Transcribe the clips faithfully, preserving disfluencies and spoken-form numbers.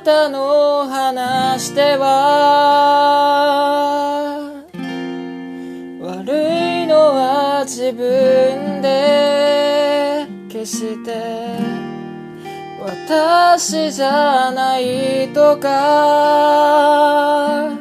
たの話しては悪いのは自分で決して私じゃないとか、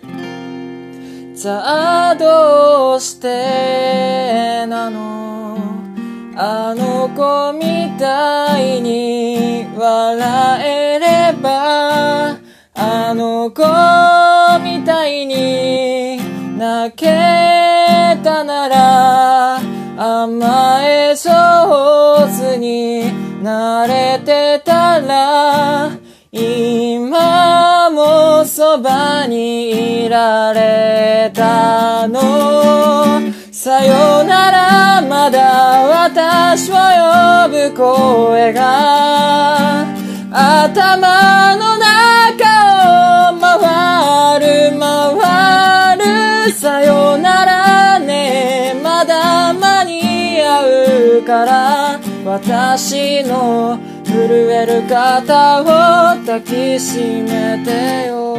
さあどうしてなの、あの子みたいに笑えれば、あの子みたいに泣けたなら、甘え上手になれてたら、今もそばにいられたの。さよならまだ私を呼ぶ声が頭の中を回る回る。さよならね、まだ間に合うから私の震える肩を抱きしめてよ。